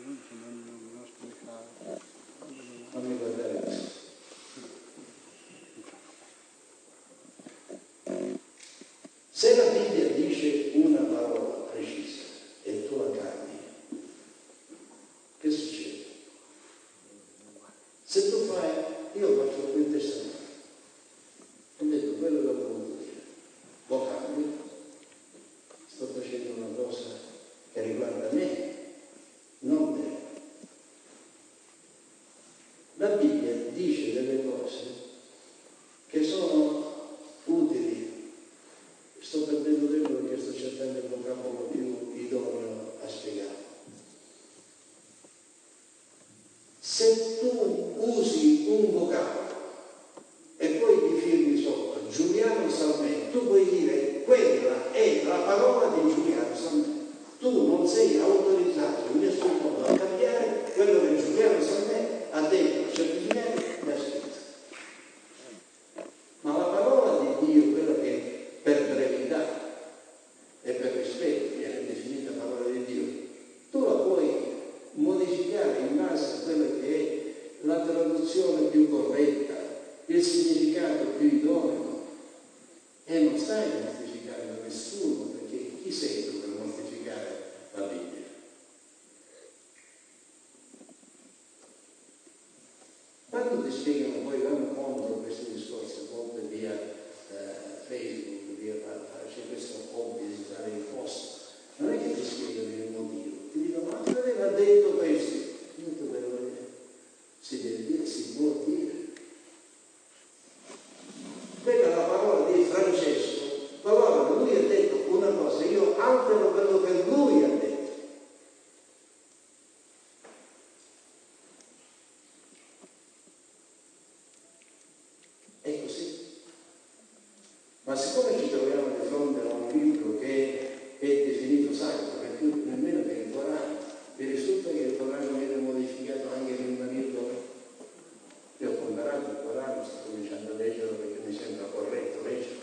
siccome ci troviamo di fronte a un libro che è definito sacro, non è più nemmeno che il Corano, vi risulta che il Corano viene modificato anche in una virgola? Io ho comparato il Corano, sto cominciando a leggerlo perché mi sembra corretto leggerlo.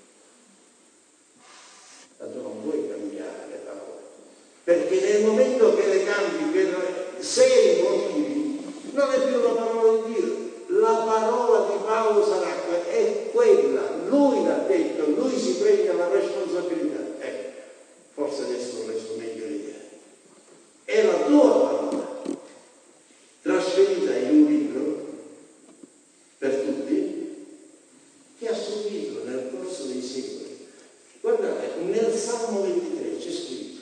Ma tu non puoi cambiare le parole, perché nel momento che le cambi per seri motivi non è più la parola di Dio. La parola di Paolo Saracca è quella, lui l'ha detto, lui si prende la responsabilità. Forse adesso ho reso meglio l'idea. È la tua parola, trasferita in un libro per tutti, che ha subito nel corso dei secoli. Guardate, nel Salmo 23 c'è scritto: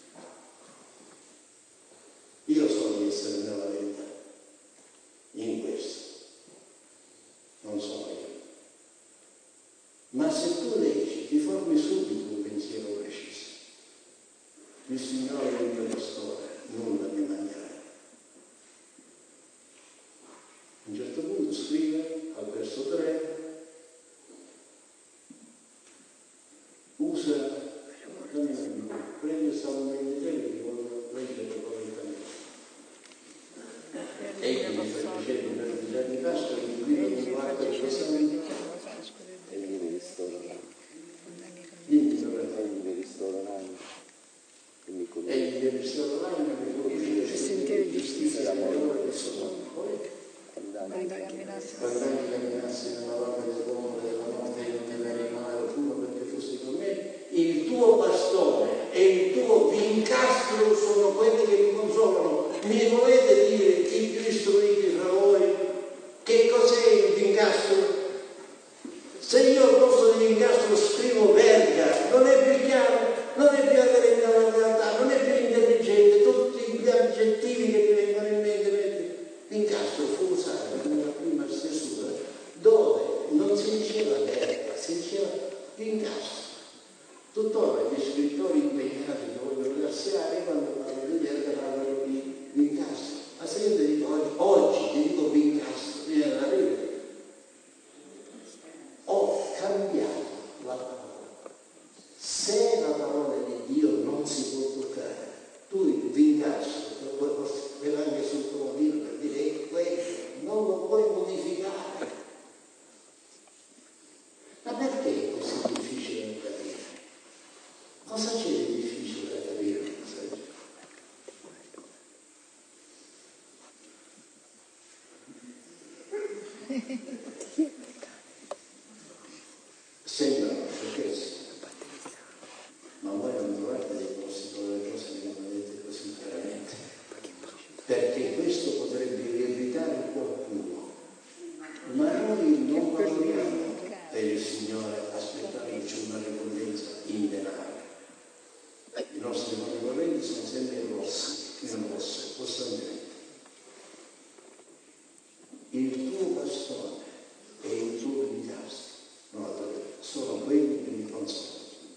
io so di essere nella verità, in questo. Non sono io. Ma se tu leggi, ti formi subito un pensiero preciso. Il Signore è il mio pastore, nulla mi mancherà. A un certo punto scrive al verso 3, prendi il Salmo 23 che voglio leggere correttamente. Egli mi faceva per di pasto e mi guida con l'arco di pesante e mi ristora l'anima. Egli mi ristora l'anima e mi conduce. Egli mi ristora l'anima e mi conduce per sentieri di giustizia e amore del suo nome. Quando camminassi nella valle dell'uomo della morte io non mi darei male alcuno perché fossi con me. Il tuo bastone e il tuo vincastro sono quelli che mi consolano. Mi volete dire chi più istruiti fra voi che cos'è il vincastro? Se io al posto di vincastro scrivo verga, non è più chiaro, non è più aderente alla realtà, non è più intelligente, tutti gli aggettivi che ti vengono in mente. Vincastro fu usato nella prima stesura dove non si diceva verga, si diceva vincastro. Tuttora gli scrittori impegnati che vogliono lasciare quando parlano di verga parlano di vincastro. Ma se io ti dico oggi ti dico vincastro, viene da ridere. Ho cambiato la parola. Se la parola di Dio non si può toccare, tu il vincastro lo puoi mettere anche sul comodino per dire è quello, non lo puoi modificare. Ma perché è così difficile da capire? Cosa c'è di difficile da capire? Sembrano sciocchezze, ma voi non trovate dei posti dove le cose vengono dette così chiaramente, perché questo potrebbe irritare qualcuno, ma noi non valoriamo per il Signore aspettandoci una ricompensa in denaro. I nostri concorrenti sono sempre rossi, costantemente. Il tuo bastone e il tuo vincastro sono quelli che mi consolano.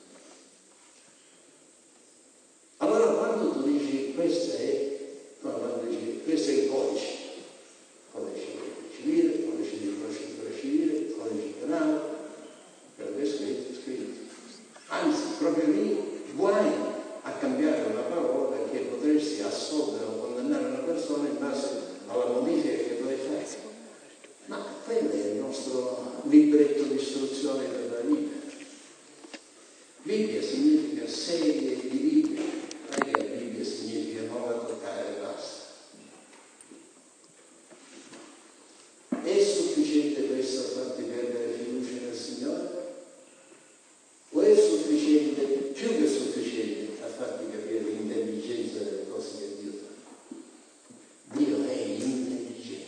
Allora quando tu dici questo è il codice civile, codice di procedura civile, codice penale, perché è scritto. Anzi, proprio lì guai a cambiare una parola perché potresti assolvere o condannare una persona in base alla modifica che puoi fare. Ma quello è il nostro libretto di istruzione per la Bibbia. Bibbia significa serie di libri, non è che la Bibbia significa non la toccare e basta. È sufficiente questo a farti perdere fiducia nel Signore? O è sufficiente, più che sufficiente, a farti capire l'intelligenza delle cose che Dio fa? Dio è intelligente.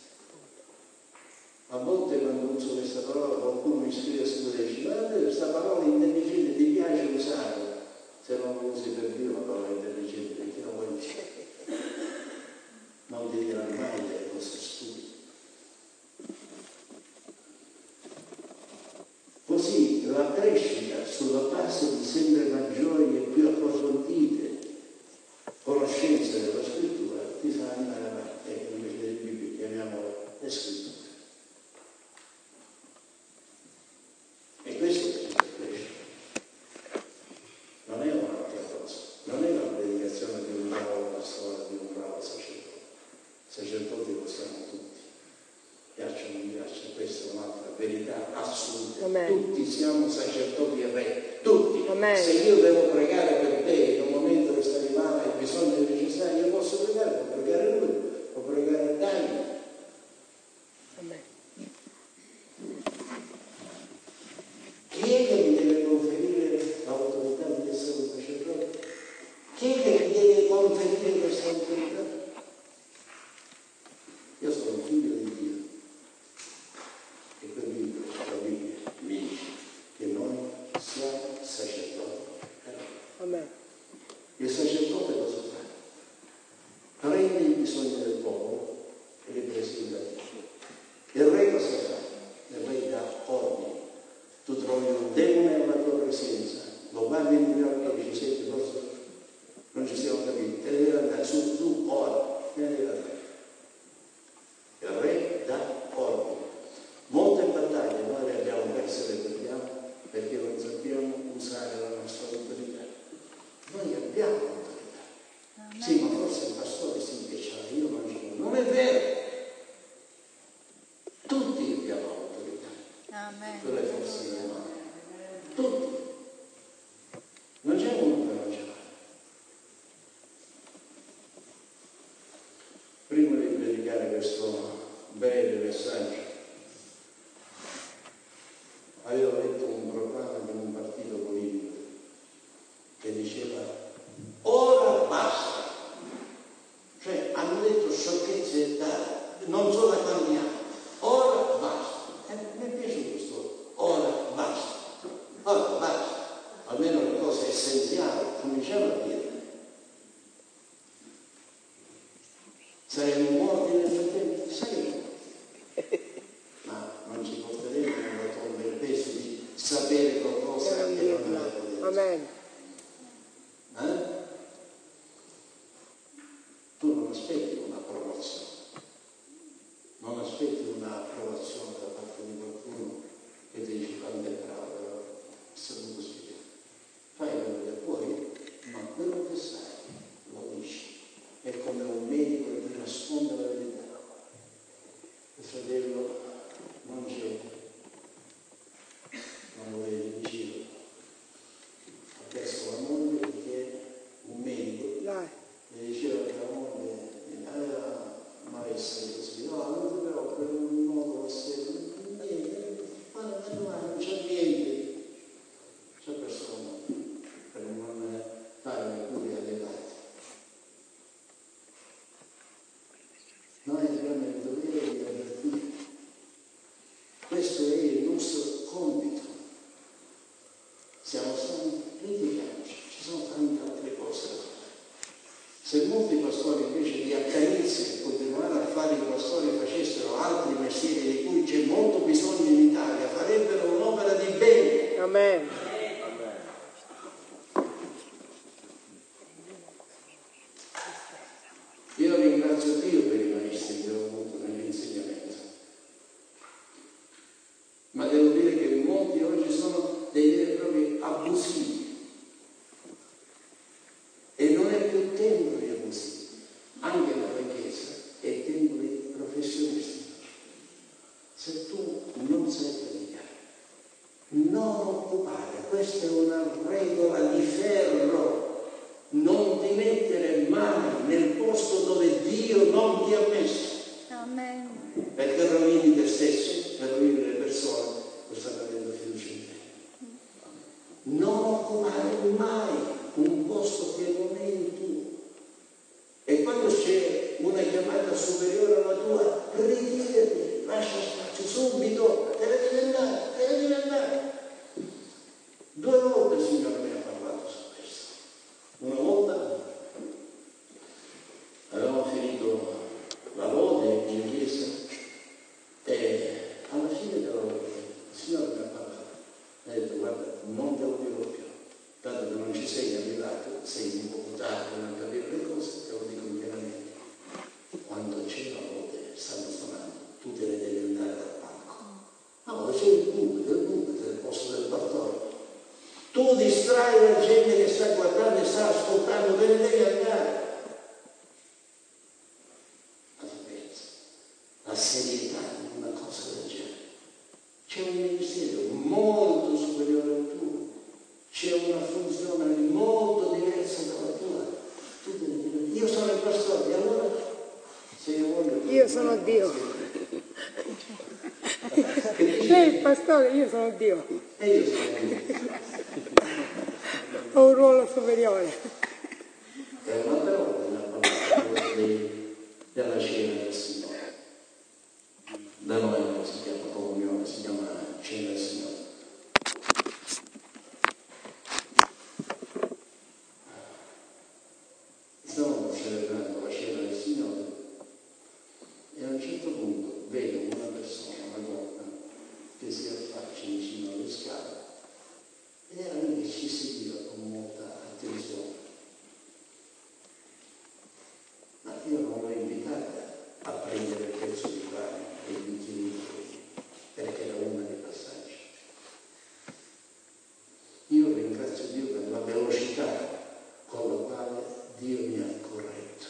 A volte quando uso questa parola qualcuno mi scrive su e dice guarda questa parola intelligente ti piace usarla, se non lo usi per Dio la parola intelligente perché non vuoi dire, non ti dirà mai delle cose stupide. Così la crescita sulla base di sempre maggiori e più approfondite conoscenze della scrittura ti fa andare avanti, ecco invece delle Bibbie chiamiamola le scritture. E questo è Amen. Tutti siamo sacerdoti e re, tutti. Amen. Se io devo pregare per te in un momento che stai male, hai bisogno di necessario, io posso pregare, può pregare lui, può pregare Dani. Amen. Chi è che mi deve conferire l'autorità di essere un sacerdote? Chi è che mi deve conferire questa autorità? Io sono un figlio di Dio e per Dio la Bibbia mi dice che noi siamo sacerdoti. Amen. Il sacerdote cosa fa? Prende i bisogni del popolo e li presenta a Dio. Il re cosa fa? Il re dà ordine. Tu trovi un demone alla tua presenza, lo guardi in giro e dici: senti, forse non ci siamo capiti, te ne devi andare su ora, te ne devi andare. Il re dà ordine. Molte battaglie noi le abbiamo perse, le perdiamo perché non sappiamo usare la nostra autorità. Noi abbiamo autorità. Sì, ma forse il pastore si piaceva, io non ce l'ho. Non è vero. Tutti abbiamo autorità. Amen. Tu le forze di mano. Tutti. Non c'è uno che non ce l'ha. Prima di predicare questo breve messaggio, avevo letto un proclama di un partito politico che diceva: ora basta. Cioè hanno detto sciocchezze non so da quanti anni. Ora basta. Mi è piaciuto questo ora basta. Ora basta. Almeno le cose essenziali cominciamo a dire. Saremo morti nel frattempo? Saremo. Ma non ci porteremo nella tomba il peso di sapere qualcosa che non abbiamo detto. Amen. Tu non aspetti un'approvazione. Non aspetti un'approvazione da parte di qualcuno che ti dice quando è bravo, però essere così. Fai quello che puoi, ma quello che sai lo dici. È come un medico che ti nasconde la verità. Il fratello non c'è, non lo vedi in giro. Ha perso la moglie perché un medico le diceva che la moglie aveva malessere così. No, non ti preoccupare, per un modo niente, non c'è niente. C'è persona per non fare le cure elevate. Noi abbiamo il dovere di avvertire. Questo è il nostro compito. Siamo stati criticanti, ci sono tante altre cose da fare. Se molti pastori invece di accanirsi e continuare a fare i pastori facessero altri mestieri di cui c'è molto bisogno in Italia, farebbero un'opera di bene. Amen. Io ringrazio Dio per i maestri che ho avuto nell'insegnamento, ma devo dire che molti oggi sono dei veri e propri abusivi e non è più tempo di abusivi, anche nella Chiesa è tempo di professionisti. Se tu non sai predicare, non occupare, questa è una regola di ferro. Non ti mettere mai nel posto dove Dio non ti ha messo. Amen. Perché rovini te stesso, per rovini le persone, non stanno avendo fiducia in te. Non occupare mai un posto che non è il tuo. E quando c'è una chiamata superiore alla tua, ritirati, lascia spazio subito, te ne devi andare. 2 volte il Signore mi ha parlato su questo. Una volta avevamo finito la lode in chiesa e alla fine della lode il Signore mi ha parlato. Mi ha detto: guarda, non te lo dirò più, dato che non ci sei arrivato, sei un po' tardi a non capire le cose, te lo dico chiaramente. Quando c'è la lode, stanno suonando, tu te ne devi andare dal palco. No, c'è il buco, te ne può sono Dio. Lei è pastore, io sono Dio. E io sono Dio. Ho un ruolo superiore. E un'altra volta mi ha parlato della cena del Signore. Da noi non si chiama comunione, si chiama cena del Signore. Stavamo celebrando la cena del Signore e a un certo punto vedo una persona, una donna, che si affaccia vicino alle scale ed era lui che ci seguiva con molta attenzione. Ma io non l'ho invitata a prendere il pezzo di pane e il bicchierino, perché era uno dei passaggi. Io ringrazio Dio per la velocità con la quale Dio mi ha corretto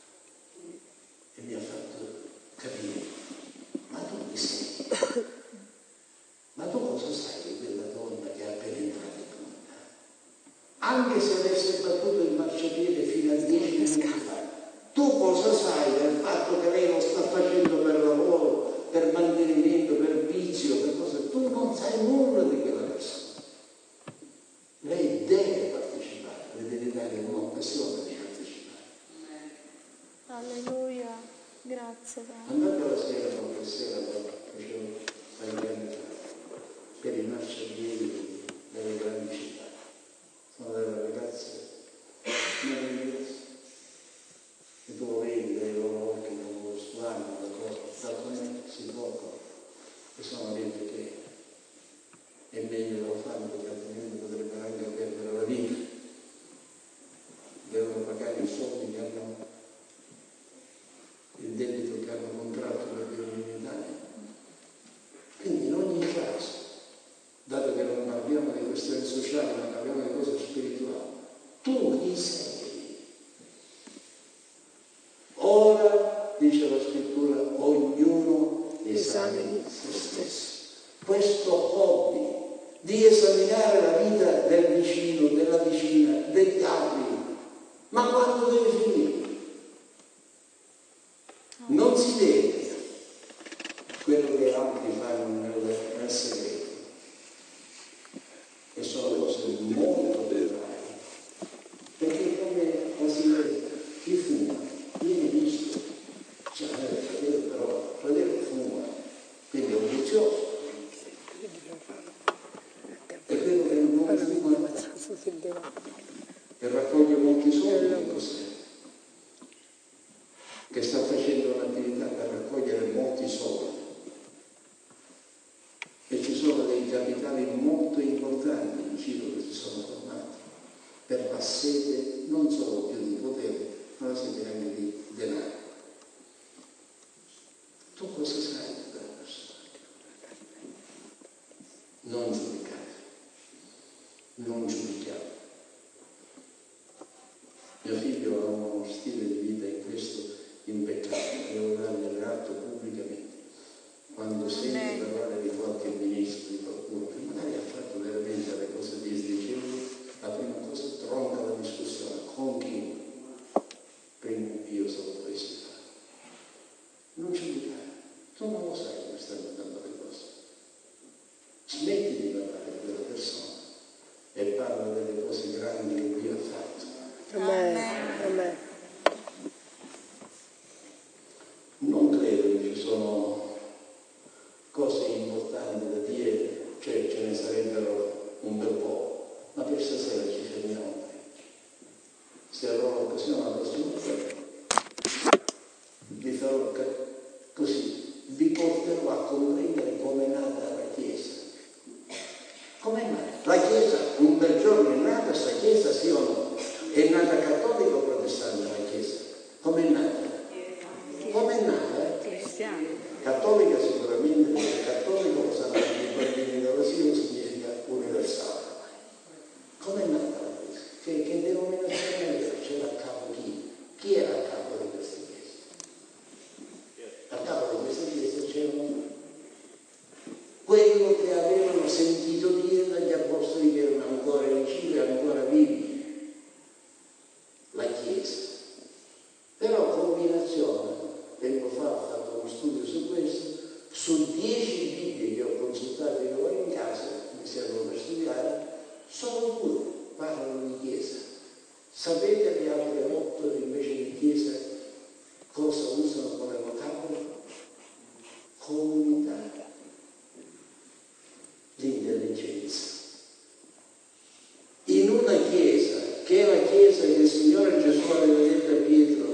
e mi ha fatto capire: ma tu chi sei? Ma tu cosa sai di quella donna che ha appena entrato in comunità? Anche se avesse battuto il marciapiede fino a 10 minuti fa, tu cosa sai del fatto che lei lo sta facendo per lavoro, per mantenimento, per vizio, per cose? Tu non sai nulla di quella persona. Lei deve partecipare, le devi dare un'occasione di partecipare. Alleluia, grazie. Andando la sera, qualche sera, facevo per i marciapiedi delle grandi città. Sono delle ragazze meravigliose. E tu lo vedi dai loro occhi, dal loro sguardo, da come si trovano, e sono dentro che è meglio che lo fanno, perché altrimenti potrebbero anche perdere la vita. Devono pagare i soldi che hanno, il debito che hanno contratto per venire in Italia. Quindi in ogni caso, dato che non parliamo di questioni sociali, ma parliamo di cose spirituali, tu chi sei? Ora, dice la scrittura, ognuno esamini se stesso. Questo hobby di esaminare la vita del vicino, della vicina, degli altri, ma quando deve finire? Non si vede quello che altri fanno nel segreto, e sono cose molto gravi, perché come la sigaretta, chi fuma viene visto, cioè non è il fratello, però il fratello fuma, quindi è un vizioso. E quello che non fuma e raccoglie molti soldi, che cos'è? Che sta facendo un'attività per raccogliere molti soldi. E ci sono dei capitali molto importanti in giro che si sono formati per la sete non solo più di potere, ma la sete anche di denaro. Tu cosa sai di quella persona? Non giudicate, non giudichiamo. Mio figlio ha uno stile di vita in questo impeccato, devo dargli atto pubblicamente. Quando senti parlare di qualche ministro, di qualcuno che magari ha fatto veramente le cose disdicevoli, la prima cosa tronca la discussione con chi? Prima io sono questo. Non giudicare, tu non lo sai come stanno andando le cose. Smetti di parlare di quella persona e parla delle cose grandi che Dio ha fatto. Amen. Amen. Non credo che ci sono cose importanti da dire, cioè ce ne sarebbero un bel po', ma per stasera ci fermiamo. Se avrò l'occasione la prossima volta, vi farò così, vi porterò a comprendere come è nata la Chiesa. Come è nata? La Chiesa, un bel giorno è nata, questa Chiesa sì o no? È nata cattolica o protestante la Chiesa? Come è nata? Come è nata? Cattolica sicuramente, perché cattolico lo sanno anche i bambini dell'asilo, significa universale. Come è nata la Chiesa? Che denominazione era? C'era a capo chi? Chi era a capo di questa Chiesa? A capo di questa Chiesa c'erano quello che avevano sentito dire dagli apostoli che erano ancora in cielo e ancora vivi, la Chiesa. Però combinazione, tempo fa ho fatto su 10 Bibbie che ho consultato io in casa, mi servono per studiare, sono 2 parlano di Chiesa. Sapete le altre 8 invece di Chiesa cosa usano come vocabolo? Comunità, l'intelligenza. In una Chiesa, che è la Chiesa che il Signore Gesù aveva detto a Pietro,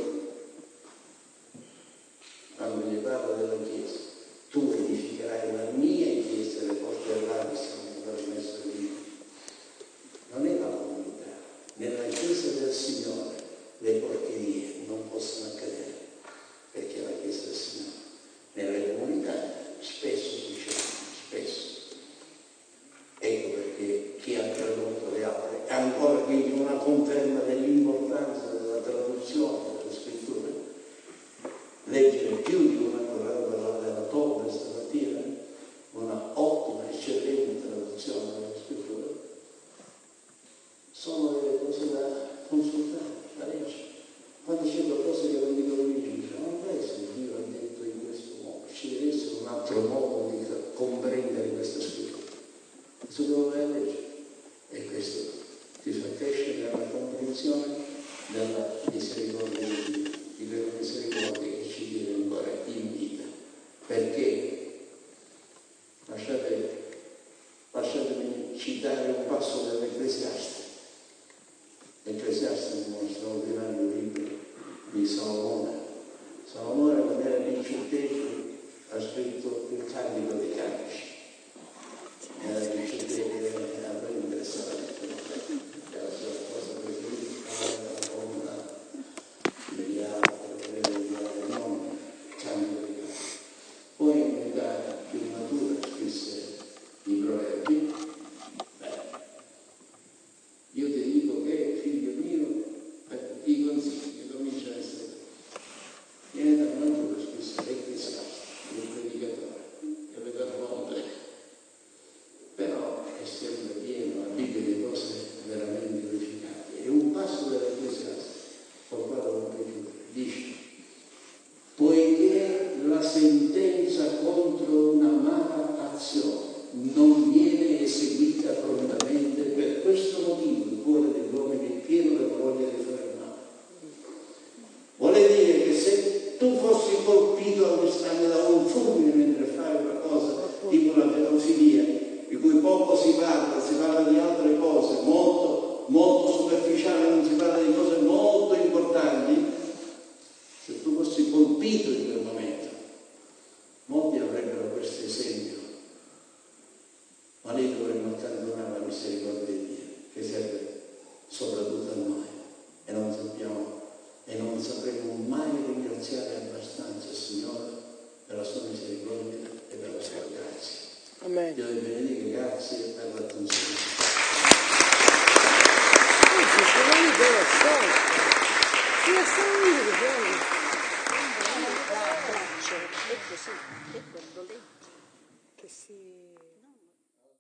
quando gli parla della Chiesa, tu edificherai la mia Chiesa e le porte dell'Avis non sono messo lì. Non è la comunità. Nella Chiesa del Signore le porcherie non possono accadere, perché è la Chiesa del Signore. Nelle comunità spesso succede, spesso. Ecco perché chi ha tradotto le altre, ancora quindi una conferma dell'importanza della traduzione delle scritture, leggere più di una parola della Tobia stamattina, una ottima, eccellente traduzione delle scritture, sono delle cose da consultare, da leggere. Quando c'è qualcosa che non dico lui, dice, non penso che Dio ha detto in questo modo, ci deve essere un altro modo di comprendere questa scrittura. Questo devo leggere. E questo ti fa crescere nella comprensione della misericordia di Dio, di quella misericordia che ci viene ancora in vita. Perché lasciatemi citare un passo dell'Ecclesiaste. L'Ecclesiaste è uno straordinario libro di Salomone. Salomone, quando era diciottesimo, ha scritto il Cantico dei Cantici. Era diciottesimo, era interessante. Era la sua cosa preferita, era una degli altri, non Cantico dei Cantici. Poi in un'età più matura scrisse i Proverbi. Io ti dico che, figlio mio, i consigli cominciano a essere. In età matura scrisse l'Ecclesiaste, il predicatore, che le parole, però è sempre pieno la Bibbia di cose veramente edificanti. E un passo dell'Ecclesiaste, col quale non puoi chiudere, dice: poiché la sentenza contro una mala azione non viene eseguita prontamente, per questo motivo il cuore dell'uomo è pieno della voglia di fare male. Vuole dire che se tu fossi colpito all'istante da un fulmine mentre fai una cosa tipo la pedofilia, di cui poco si parla di altre cose, molto, molto superficiali, non si parla di cose molto importanti, se tu fossi colpito in quel momento, molti avrebbero questo esempio. Ma lei dovremmo accantonare la misericordia di Dio, che serve soprattutto a noi, e non sapremo mai ringraziare abbastanza il Signore per la sua misericordia e per la sua grazia. Amen. Dio vi benedica, grazie per l'attenzione.